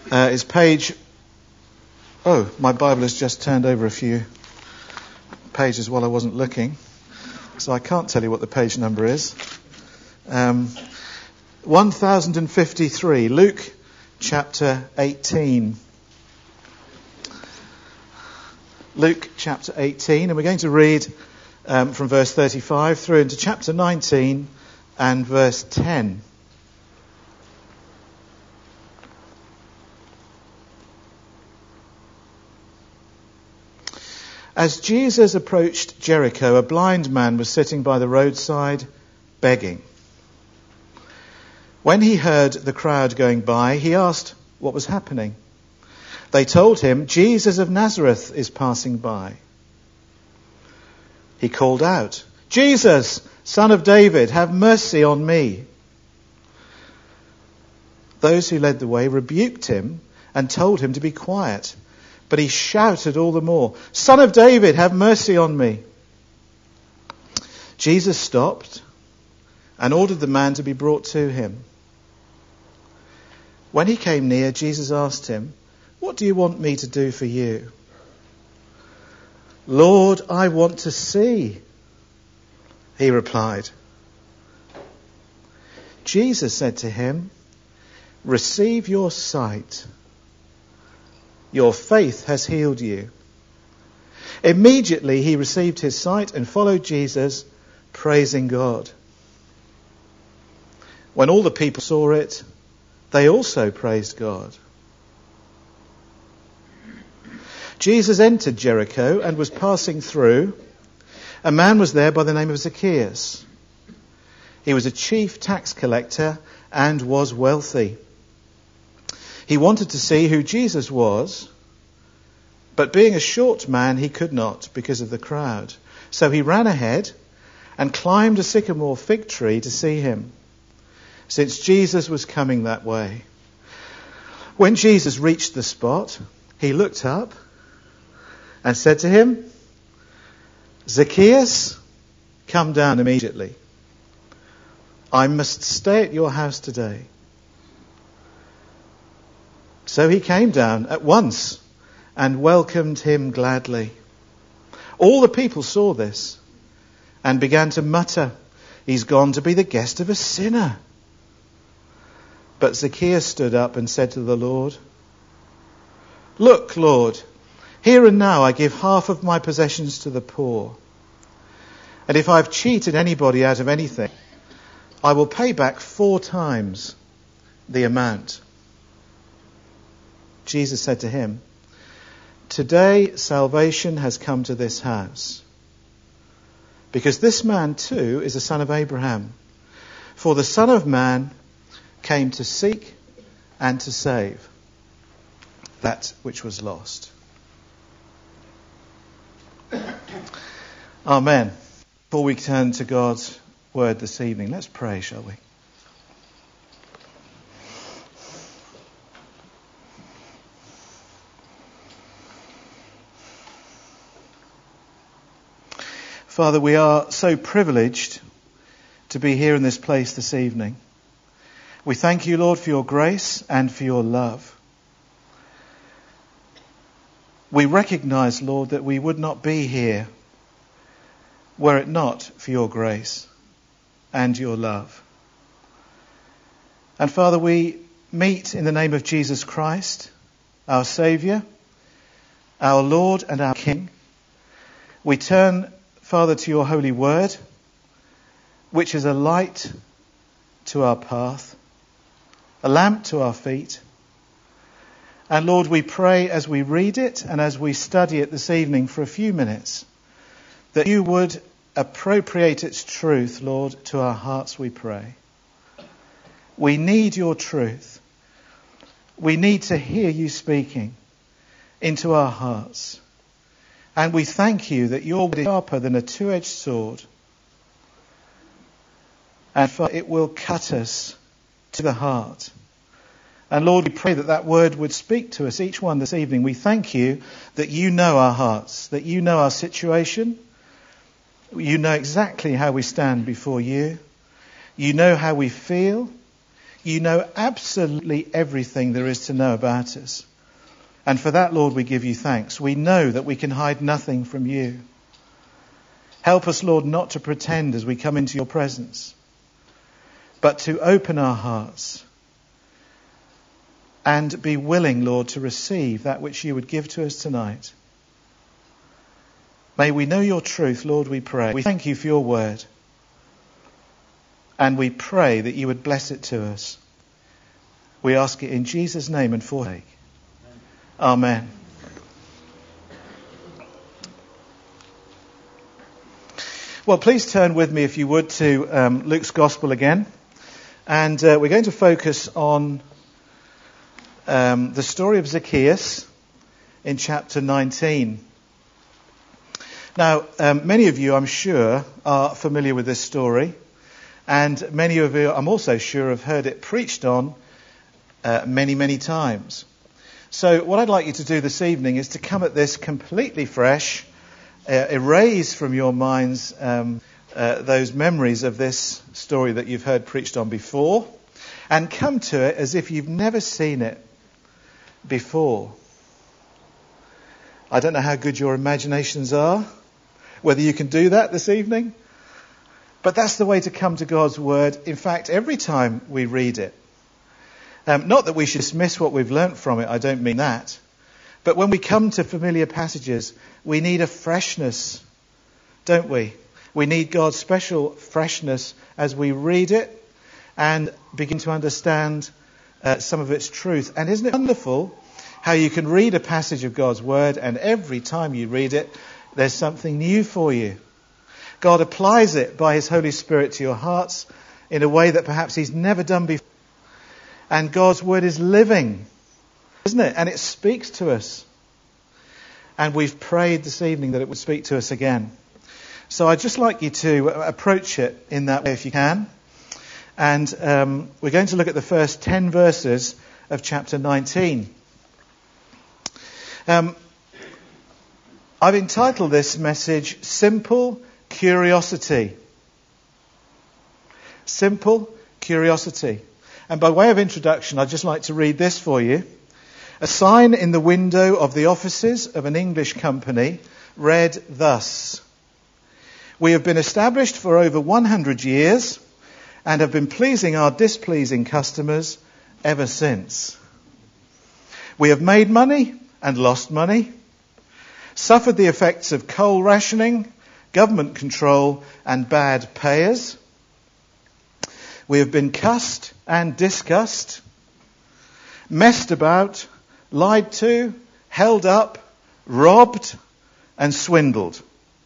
is page... Oh, my Bible has just turned over a few pages while I wasn't looking, so I can't tell you what the page number is. 1053, Luke chapter 18. Luke chapter 18, and we're going to read from verse 35 through into chapter 19 and verse 10. As Jesus approached Jericho, a blind man was sitting by the roadside begging. When he heard the crowd going by, he asked what was happening. They told him, "Jesus of Nazareth is passing by." He called out, "Jesus, Son of David, have mercy on me." Those who led the way rebuked him and told him to be quiet. But he shouted all the more, "Son of David, have mercy on me." Jesus stopped and ordered the man to be brought to him. When he came near, Jesus asked him, "What do you want me to do for you?" "Lord, I want to see," he replied. Jesus said to him, "Receive your sight. Your faith has healed you." Immediately he received his sight and followed Jesus, praising God. When all the people saw it, they also praised God. Jesus entered Jericho and was passing through. A man was there by the name of Zacchaeus. He was a chief tax collector and was wealthy. He wanted to see who Jesus was, but being a short man, he could not because of the crowd. So he ran ahead and climbed a sycamore fig tree to see him, since Jesus was coming that way. When Jesus reached the spot, he looked up and said to him, "Zacchaeus, come down immediately. I must stay at your house today." So he came down at once and welcomed him gladly. All the people saw this and began to mutter, "He's gone to be the guest of a sinner." But Zacchaeus stood up and said to the Lord, "Look, Lord, here and now I give half of my possessions to the poor. And if I've cheated anybody out of anything, I will pay back 4 times the amount." Jesus said to him, "Today salvation has come to this house, because this man too is a son of Abraham. For the Son of Man came to seek and to save that which was lost." Amen. Before we turn to God's word this evening, let's pray, shall we? Father, we are so privileged to be here in this place this evening. We thank you, Lord, for your grace and for your love. We recognise, Lord, that we would not be here were it not for your grace and your love. And Father, we meet in the name of Jesus Christ, our Saviour, our Lord and our King. We turn, Father, to your holy word, which is a light to our path, a lamp to our feet. And Lord, we pray as we read it and as we study it this evening for a few minutes, that you would appropriate its truth, Lord, to our hearts, we pray. We need your truth. We need to hear you speaking into our hearts. And we thank you that your word is sharper than a two-edged sword. And it will cut us to the heart. And Lord, we pray that that word would speak to us, each one this evening. We thank you that you know our hearts, that you know our situation. You know exactly how we stand before you. You know how we feel. You know absolutely everything there is to know about us. And for that, Lord, we give you thanks. We know that we can hide nothing from you. Help us, Lord, not to pretend as we come into your presence, but to open our hearts and be willing, Lord, to receive that which you would give to us tonight. May we know your truth, Lord, we pray. We thank you for your word. And we pray that you would bless it to us. We ask it in Jesus' name and for sake. Amen. Well, please turn with me, if you would, to Luke's Gospel again. And we're going to focus on the story of Zacchaeus in chapter 19. Now, many of you, I'm sure, are familiar with this story. And many of you, I'm also sure, have heard it preached on many, many times. So what I'd like you to do this evening is to come at this completely fresh, erase from your minds those memories of this story that you've heard preached on before, and come to it as if you've never seen it before. I don't know how good your imaginations are, whether you can do that this evening. But that's the way to come to God's word. In fact, every time we read it. Not that we should dismiss what we've learnt from it, I don't mean that. But when we come to familiar passages, we need a freshness, don't we? We need God's special freshness as we read it and begin to understand some of its truth. And isn't it wonderful how you can read a passage of God's word and every time you read it, there's something new for you. God applies it by his Holy Spirit to your hearts in a way that perhaps he's never done before. And God's word is living, isn't it? And it speaks to us. And we've prayed this evening that it would speak to us again. So I'd just like you to approach it in that way if you can. And we're going to look at the first 10 verses of chapter 19. I've entitled this message, Simple Curiosity. Simple Curiosity. And by way of introduction, I'd just like to read this for you. A sign in the window of the offices of an English company read thus: "We have been established for over 100 years and have been pleasing our displeasing customers ever since. We have made money and lost money, suffered the effects of coal rationing, government control and bad payers. We have been cussed and discussed, messed about, lied to, held up, robbed and swindled.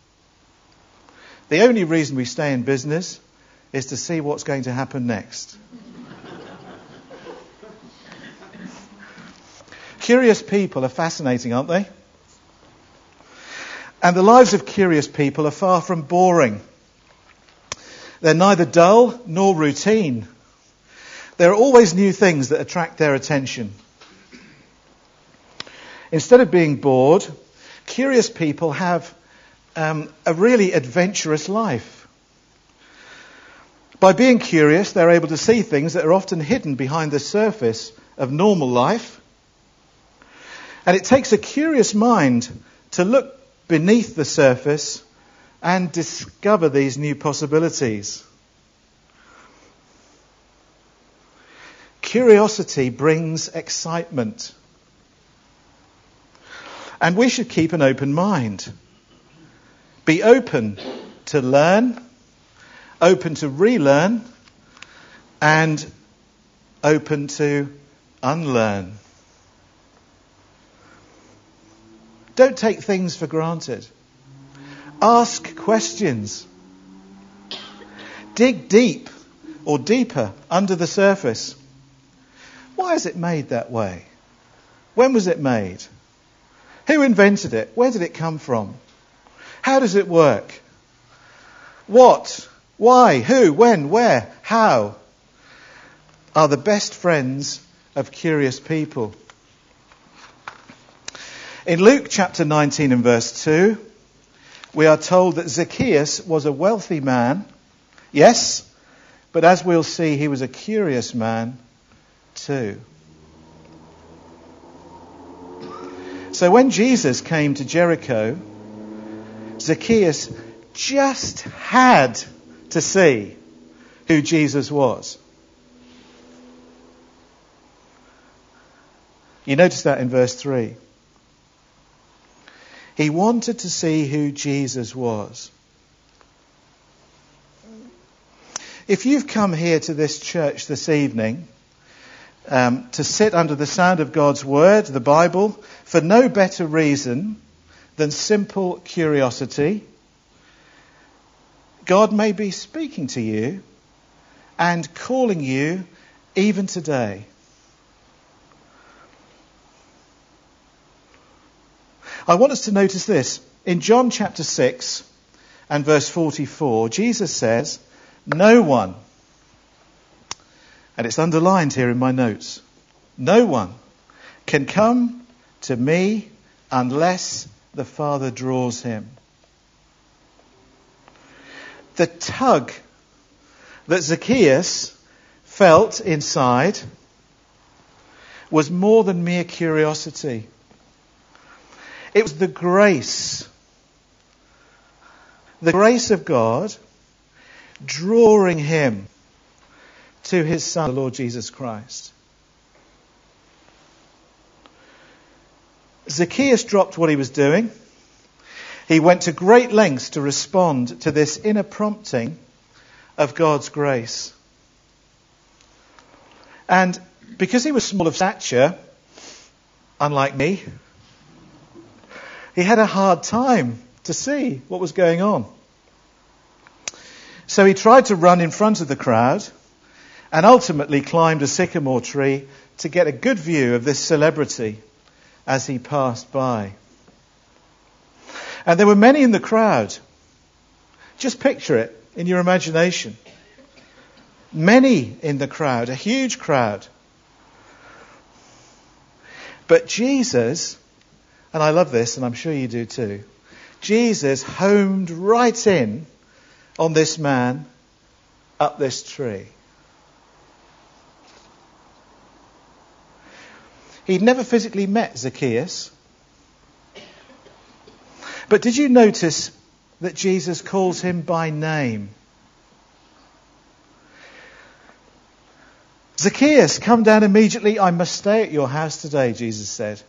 The only reason we stay in business is to see what's going to happen next." Curious people are fascinating, aren't they? And the lives of curious people are far from boring. They're neither dull nor routine. There are always new things that attract their attention. Instead of being bored, curious people have a really adventurous life. By being curious, they're able to see things that are often hidden behind the surface of normal life. And it takes a curious mind to look beneath the surface and discover these new possibilities. Curiosity brings excitement. And we should keep an open mind. Be open to learn, open to relearn, and open to unlearn. Don't take things for granted. Ask questions. Dig deep or deeper under the surface. Why is it made that way? When was it made? Who invented it? Where did it come from? How does it work? What? Why? Who? When? Where? How? Are the best friends of curious people. In Luke chapter 19 and verse 2, we are told that Zacchaeus was a wealthy man. Yes, but as we'll see, he was a curious man too. So when Jesus came to Jericho, Zacchaeus just had to see who Jesus was. You notice that in verse 3. He wanted to see who Jesus was. If you've come here to this church this evening to sit under the sound of God's word, the Bible, for no better reason than simple curiosity, God may be speaking to you and calling you even today. I want us to notice this. In John chapter 6 and verse 44, Jesus says, no one, and it's underlined here in my notes, no one can come to me unless the Father draws him. The tug that Zacchaeus felt inside was more than mere curiosity. It was the grace of God drawing him to his Son, the Lord Jesus Christ. Zacchaeus dropped what he was doing. He went to great lengths to respond to this inner prompting of God's grace. And because he was small of stature, unlike me, he had a hard time to see what was going on. So he tried to run in front of the crowd and ultimately climbed a sycamore tree to get a good view of this celebrity as he passed by. And there were many in the crowd. Just picture it in your imagination. Many in the crowd, a huge crowd. But Jesus, and I love this, and I'm sure you do too, Jesus homed right in on this man up this tree. He'd never physically met Zacchaeus. But did you notice that Jesus calls him by name? Zacchaeus, come down immediately. I must stay at your house today, Jesus said.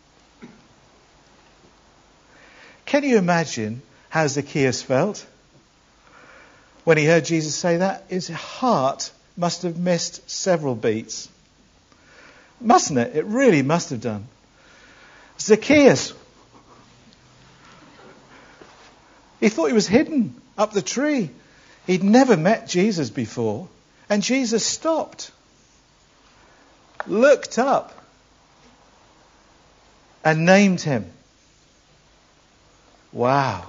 Can you imagine how Zacchaeus felt when he heard Jesus say that? His heart must have missed several beats. Mustn't it? It really must have done. Zacchaeus, he thought he was hidden up the tree. He'd never met Jesus before. And Jesus stopped, looked up, and named him. Wow.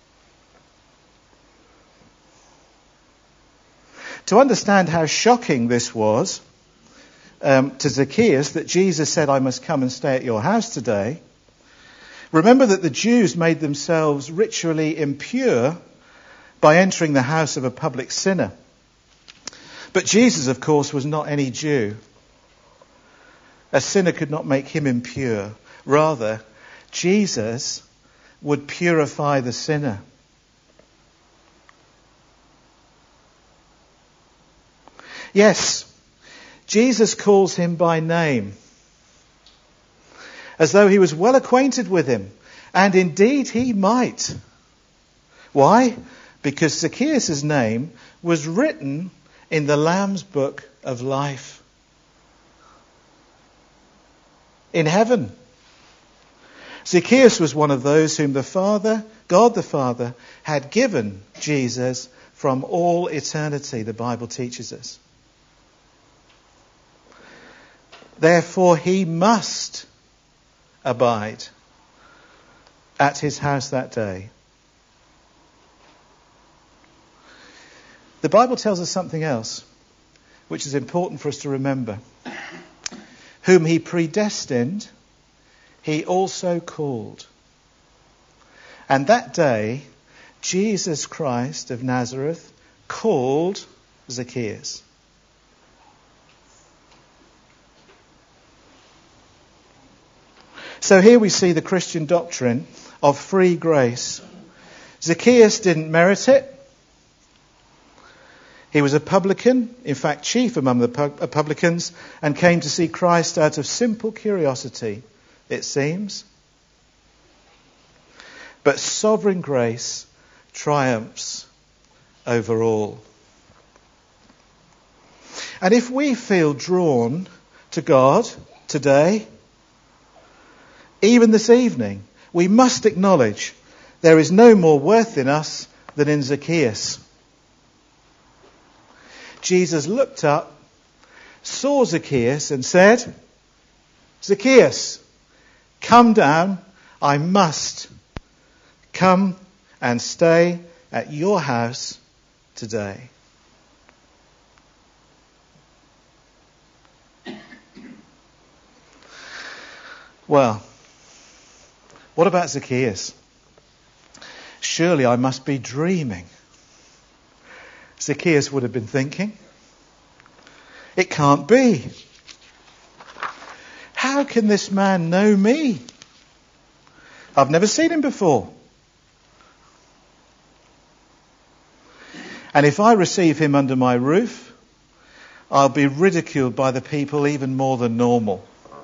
To understand how shocking this was to Zacchaeus that Jesus said, I must come and stay at your house today, remember that the Jews made themselves ritually impure by entering the house of a public sinner. But Jesus, of course, was not any Jew. A sinner could not make him impure. Rather, Jesus would purify the sinner. Yes, Jesus calls him by name, as though he was well acquainted with him. And indeed he might. Why? Because Zacchaeus' name was written in the Lamb's book of life in heaven. Zacchaeus was one of those whom the Father, God the Father, had given Jesus from all eternity, the Bible teaches us. Therefore he must abide at his house that day. The Bible tells us something else, which is important for us to remember. Whom he predestined, he also called. And that day, Jesus Christ of Nazareth called Zacchaeus. So here we see the Christian doctrine of free grace. Zacchaeus didn't merit it. He was a publican, in fact chief among the publicans, and came to see Christ out of simple curiosity, it seems. But sovereign grace triumphs over all. And if we feel drawn to God today, even this evening, we must acknowledge there is no more worth in us than in Zacchaeus. Jesus looked up, saw Zacchaeus and said, "Zacchaeus, come down. I must come and stay at your house today." Well, what about Zacchaeus? Surely I must be dreaming. Zacchaeus would have been thinking. It can't be. How can this man know me? I've never seen him before. And if I receive him under my roof, I'll be ridiculed by the people even more than normal.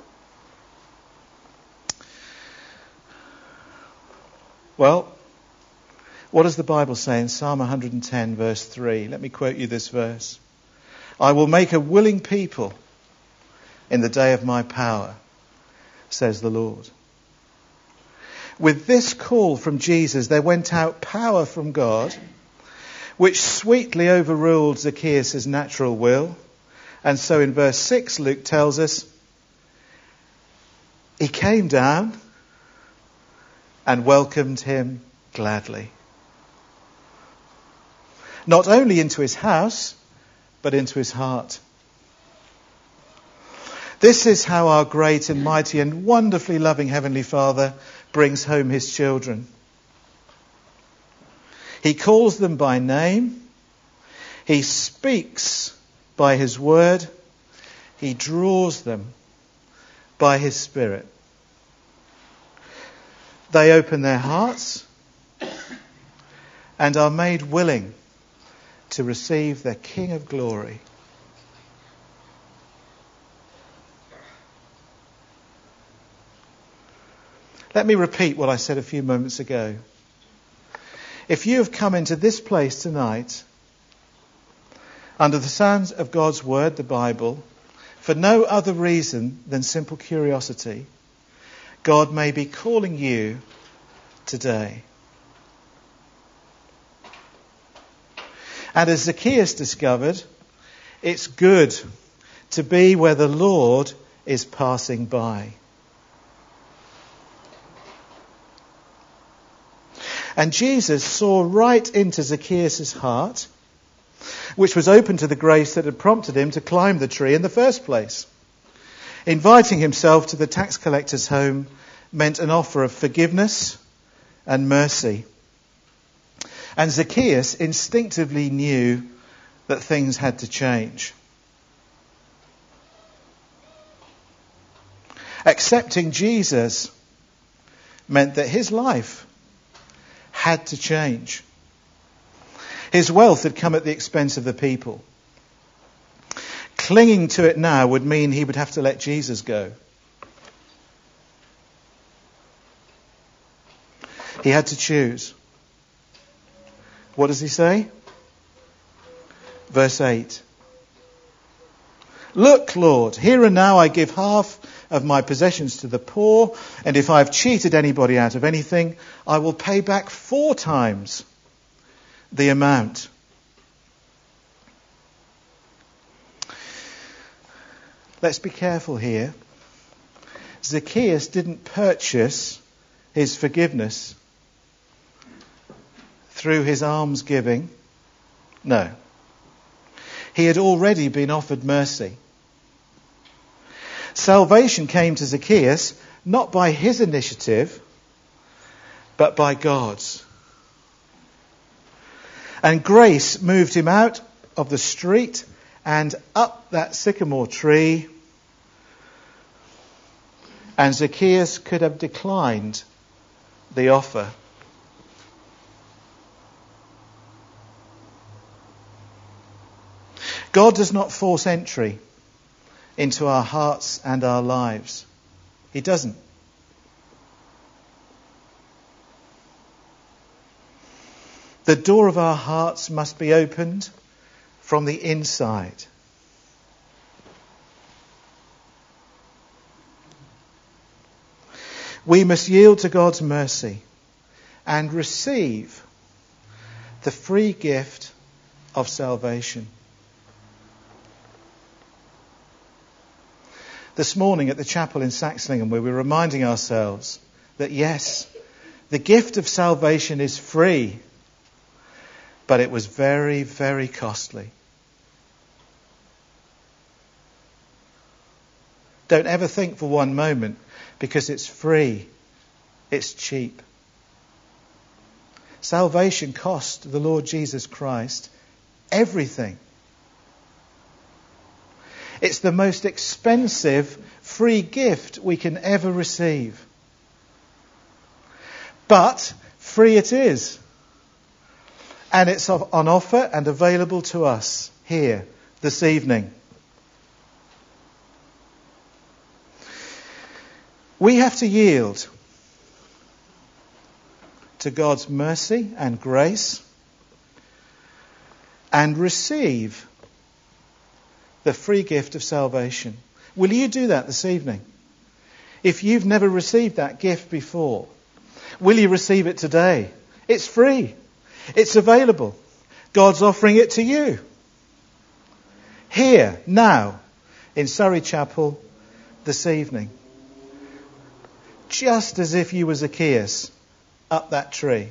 Well, what does the Bible say in Psalm 110 verse 3? Let me quote you this verse. "I will make a willing people in the day of my power, says the Lord." With this call from Jesus, there went out power from God, which sweetly overruled Zacchaeus' natural will. And so in verse 6, Luke tells us, he came down and welcomed him gladly. Not only into his house, but into his heart. This is how our great and mighty and wonderfully loving Heavenly Father brings home his children. He calls them by name. He speaks by his word. He draws them by his Spirit. They open their hearts and are made willing to receive their King of Glory. Let me repeat what I said a few moments ago. If you have come into this place tonight under the sounds of God's Word, the Bible, for no other reason than simple curiosity, God may be calling you today. And as Zacchaeus discovered, it's good to be where the Lord is passing by. And Jesus saw right into Zacchaeus' heart, which was open to the grace that had prompted him to climb the tree in the first place. Inviting himself to the tax collector's home meant an offer of forgiveness and mercy. And Zacchaeus instinctively knew that things had to change. Accepting Jesus meant that his life had to change. His wealth had come at the expense of the people. Clinging to it now would mean he would have to let Jesus go. He had to choose. What does he say? Verse 8. "Look, Lord, here and now I give half of my possessions to the poor, and if I have cheated anybody out of anything, I will pay back 4 times the amount." Let's be careful here. Zacchaeus didn't purchase his forgiveness through his alms giving. No. He had already been offered mercy. Salvation came to Zacchaeus not by his initiative, but by God's. And grace moved him out of the street and up that sycamore tree And Zacchaeus could have declined the offer. God does not force entry into our hearts and our lives. He doesn't. The door of our hearts must be opened from the inside. We must yield to God's mercy and receive the free gift of salvation. This morning at the chapel in Saxlingham, we were reminding ourselves that yes, the gift of salvation is free, but it was very, very costly. Don't ever think for one moment, because it's free, it's cheap. Salvation cost the Lord Jesus Christ everything. It's the most expensive free gift we can ever receive. But free it is. And it's on offer and available to us here this evening. We have to yield to God's mercy and grace and receive the free gift of salvation. Will you do that this evening? If you've never received that gift before, will you receive it today? It's free. It's available. God's offering it to you. Here, now, in Surrey Chapel this evening. Just as if you were Zacchaeus up that tree.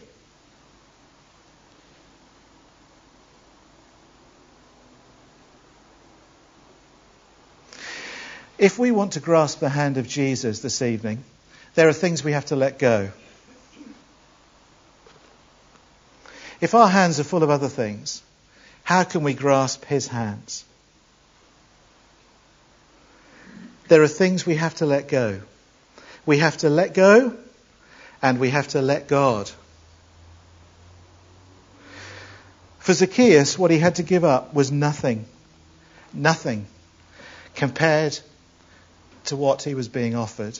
If we want to grasp the hand of Jesus this evening, there are things we have to let go. If our hands are full of other things, how can we grasp his hands? There are things we have to let go. We have to let go and we have to let God. For Zacchaeus, what he had to give up was nothing. Nothing compared to what he was being offered.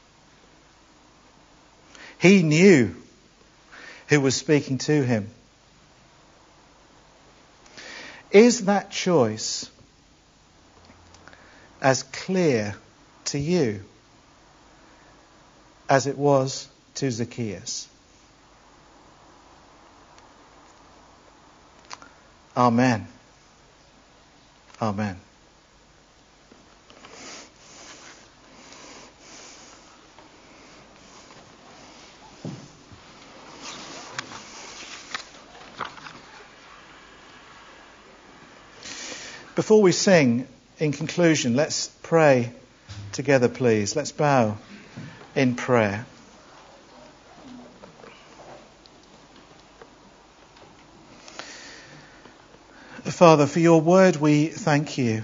He knew who was speaking to him. Is that choice as clear to you as it was to Zacchaeus? Amen. Amen. Before we sing, in conclusion, let's pray together, please. Let's bow in prayer. Father, for your word we thank you.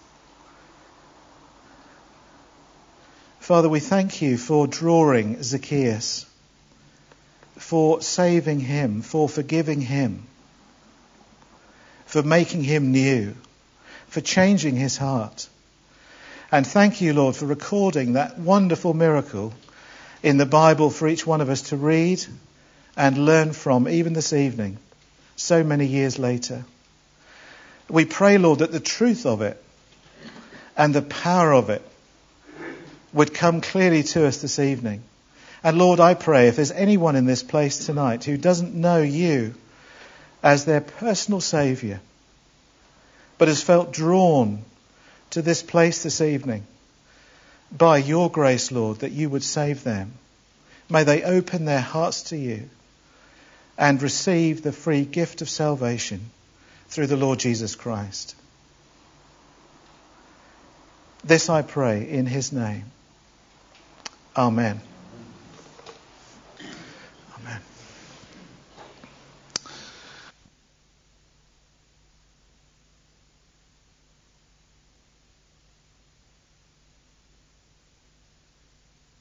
Father, we thank you for drawing Zacchaeus, for saving him, for forgiving him, for making him new, for changing his heart. And thank you, Lord, for recording that wonderful miracle in the Bible for each one of us to read and learn from, even this evening, so many years later. We pray, Lord, that the truth of it and the power of it would come clearly to us this evening. And Lord, I pray if there's anyone in this place tonight who doesn't know you as their personal Saviour, but has felt drawn to this place this evening, by your grace, Lord, that you would save them. May they open their hearts to you and receive the free gift of salvation through the Lord Jesus Christ. This I pray in his name. Amen.